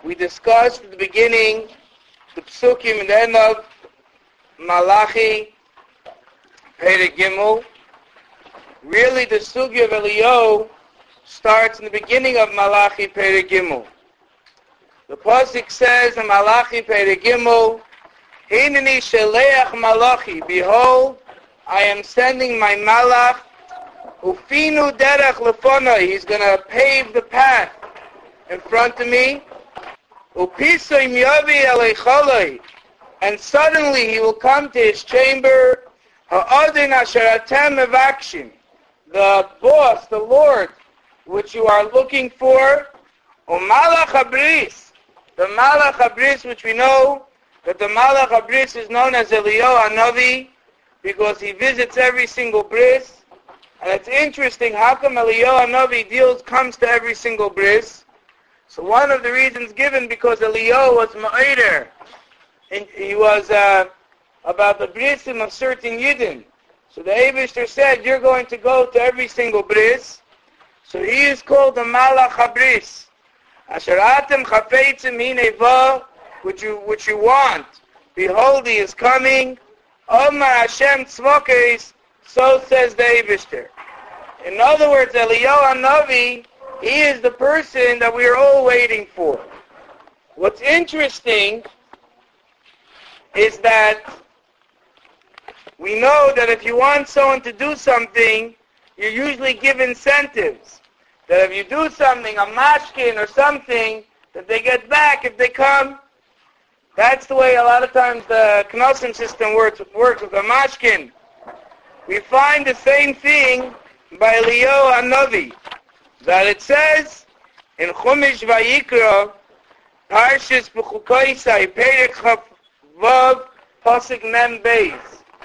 We discussed at the beginning the Psukim and the end of Malachi, Perek Gimel. Really, the Sugya of Eliyahu starts in the beginning of Malachi, Perek Gimel. The Pasuk says in Malachi, Perek Gimel, Hineni sheleach Malachi, behold, I am sending my Malach, Ufinu derech lefonai, he's going to pave the path in front of me, Upisoim yavi elecholai, and suddenly he will come to his chamber, Ha'adin asher atem mevakshim, the boss, the Lord, which you are looking for, Umalach habris, the Malach habris, which we know that the Malach habris is known as Eliyahu Hanavi, because he visits every single bris. And it's interesting, how come Eliyahu Hanavi comes to every single bris? So one of the reasons given, because Eliyahu was Ma'ader. He was about the brisim of certain Yidden. So the Eibishter said, you're going to go to every single bris. So he is called the Malach HaBris. Asher atem chafetzim hineva, which you want. Behold, he is coming. Omar Hashem tzvokes, so says the Eibishter. In other words, Eliyahu Hanavi, he is the person that we are all waiting for. What's interesting is that we know that if you want someone to do something, you usually give incentives. That if you do something, a mashkin or something, that they get back if they come. That's the way a lot of times the Knossim system works with a mashkin. We find the same thing by Eliyahu Hanavi, that it says in Chumash Vayikra, Parshas B'chukoisai, Perek Chavav, Pasuk Mem Beis.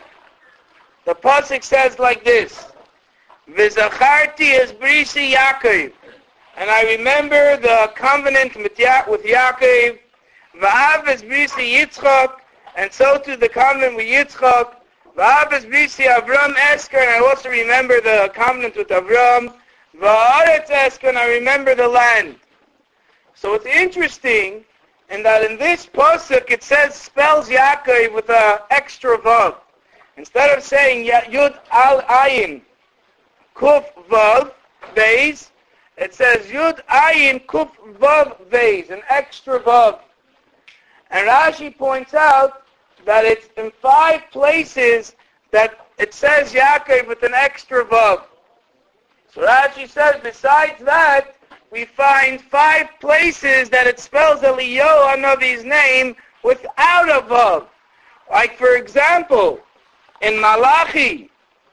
The Pasuk says like this, V'zacharti es brisi Yaakov, and I remember the covenant with Yaakov, V'av es brisi Yitzchak, and so too the covenant with Yitzchak, V'av es brisi Avram Esker, and I also remember the covenant with Avram, V'aretz Esker, and I remember the land. So it's interesting in that in this pasuk it spells Yaakov with an extra vav. Instead of saying Yud Al Ayin Kuf Vav Beis, it says Yud Ayin Kuf Vav Beis, an extra vav. And Rashi points out that it's in 5 places that it says Yaakov with an extra vav. So Rashi says, besides that, we find 5 places that it spells Eliyahu Hanavi's name without a vav. Like, for example, in Malachi,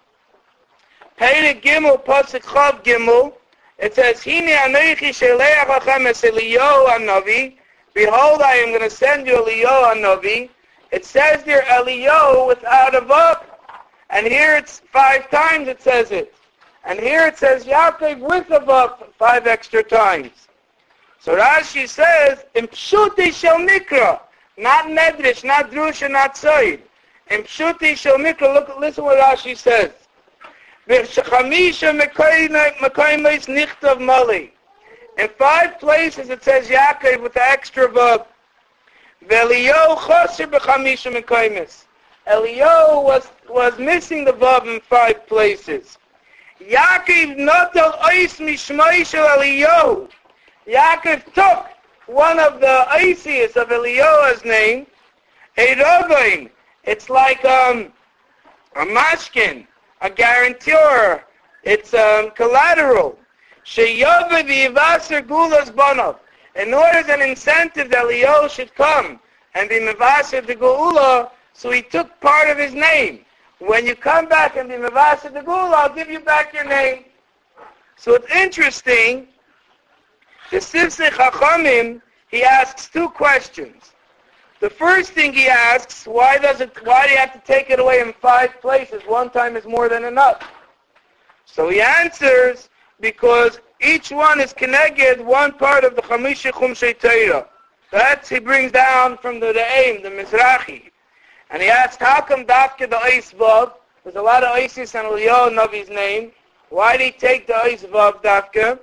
Perek Gimel, Pasuk Chav Gimel, it says, Hine anochi sheleach lachem es Eliyahu Hanavi, behold, I am going to send you Eliyahu Hanavi. It says there Eliyahu without a vav. And here it's 5 times it says it. And here it says Yaakov with a vav 5 extra times. So Rashi says, Im pshuti shel mikra, not medrash, not drusha, not soid. Im pshuti shel mikra, listen what Rashi says. V'shachamisha mekaymes nichtav mali. In 5 places it says Yaakov with the extra vav. V'Eliyahu choser b'chamisha mekaymes. Eliyahu was missing the vav in 5 places. Yaakov notel ois mishmai shel Eliyahu. Yaakov took one of the oisius of Eliyahu's name, a rovain. It's like a mashkin, a guarantor. It's collateral. Sheyove v'yivaser gulas banav. In order as an incentive that Eliyahu should come and be mevaser the geula, so he took part of his name. When you come back and be mevaser the geula, I'll give you back your name. So it's interesting. The Sifsei Chachamim, he asks 2 questions. The first thing he asks, why do you have to take it away in 5 places? 1 time is more than enough. So he answers, because each one is connected one part of the Chamisha Chumshei Torah. That's he brings down from the Re'im, the Mizrahi. And he asked, how come Dafka the Ois Vav? There's a lot of Oisis and Eliyahu Navi's name. Why did he take the Ois Vav Dafka?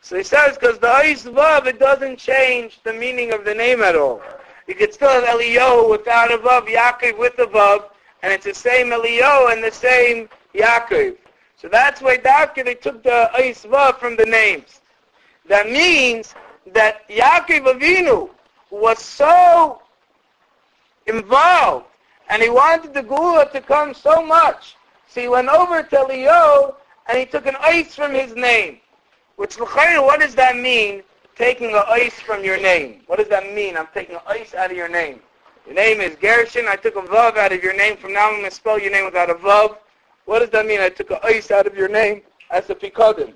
So he says, because the Ois Vav, it doesn't change the meaning of the name at all. You could still have Eliyahu without a Vav, Yaakov with a Vav, and it's the same Eliyahu and the same Yaakov. So that's why they took the Ois Vav from the names. That means that Yaakov Avinu was so involved, and he wanted the Geula to come so much. So he went over to Eliyahu, and he took an Ois from his name. Which, what does that mean, taking an Ois from your name? What does that mean? I'm taking an Ois out of your name. Your name is Gershon. I took a Vav out of your name. From now I'm going to spell your name without a Vav. What does that mean? I took an Ois out of your name as a Pikodim.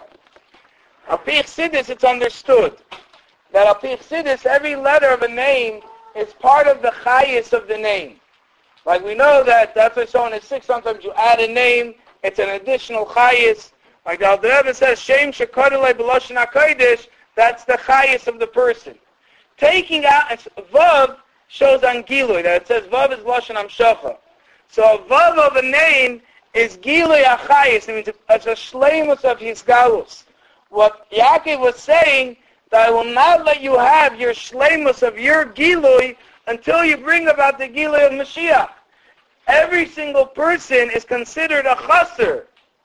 Al Pi Chassidus, it's understood that Al Pi Chassidus, every letter of a name is part of the Chayis of the name. Like we know that's why someone is sick. Sometimes you add a name. It's an additional Chayis. Like the Alter Rebbe says, Shem Shekadolei B'Lashon HaKodesh, that's the Chayis of the person. Taking out, Vav shows on Gilui, that it says Vav is Lashon Hamshacha. So a Vav of a name is Gilui HaChayis, it means it's a Shleimus of his Galus. What Yaakov was saying, that I will not let you have your Shleimus of your Gilui until you bring about the Gilui of Mashiach. Every single person is considered a Chaser.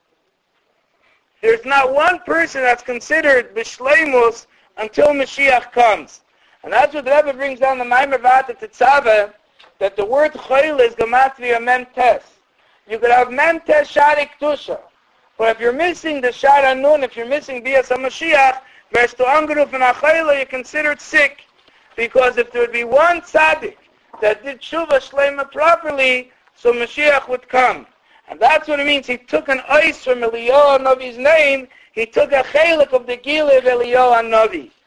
There's not one person that's considered b'shleimus until Mashiach comes. And that's what the Rebbe brings down the Maimer Vata Tetzaveh, that the word chayil is gematria mem tes. You could have mem tes shari k'tusha. But if you're missing the shar anun, if you're missing bias HaMashiach, verse to angeruf and achayla, you're considered sick. Because if there would be one tzaddik that did tshuva shleima properly, so Mashiach would come. And that's what it means. He took an Ois from Eliyahu Navi's name. He took a chelik of the Gilui of Eliyahu Navi.